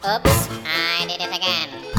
Oops, I did it again.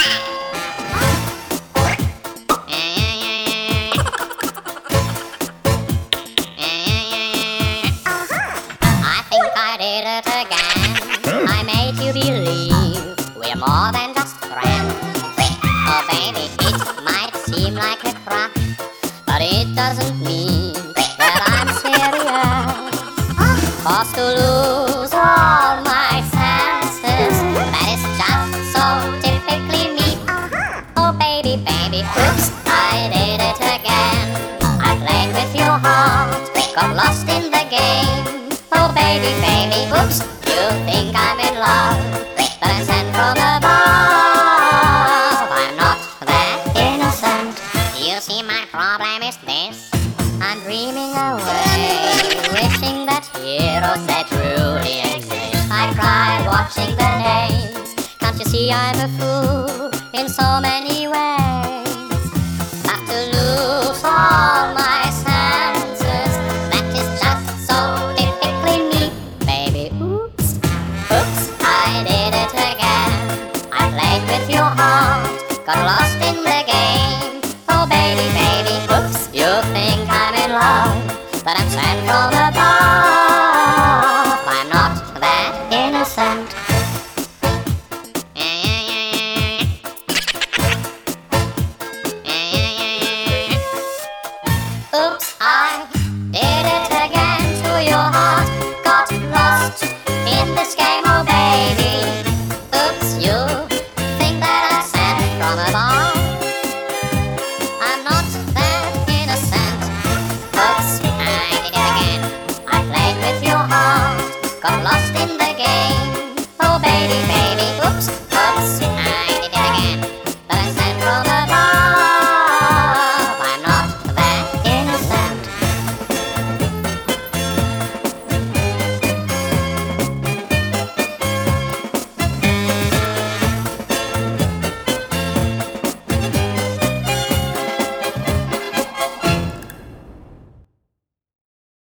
I think I did it again. I made you believe we're more than just friends. Oh baby, it might seem like a crush, but it doesn't mean that I'm serious. Cause to lose all my senses, that is just so typically me. Oh baby, baby, oops, I did it again. I played with your heart, got lost in the game. Oh baby, baby, oops, you think I'm in love, but I'm sent from above. I'm not that innocent. You see, my problem is this: I'm dreaming away, wishing that heroes that truly exist. I cry watching the days. Can't you see I'm a fool in so many ways? Have to lose all my senses, that is just so typically me. Baby, oops, oops, I did it again. I played with your heart, got lost in the game. Oh baby, baby, oops, you think I'm in love, but I'm sent from above. I'm not that innocent. Oops, I did it again to your heart, got lost in this game, oh baby. Oops, you think that I'm sent from above. I'm not that innocent. Oops, I did it again. I played with your heart, got lost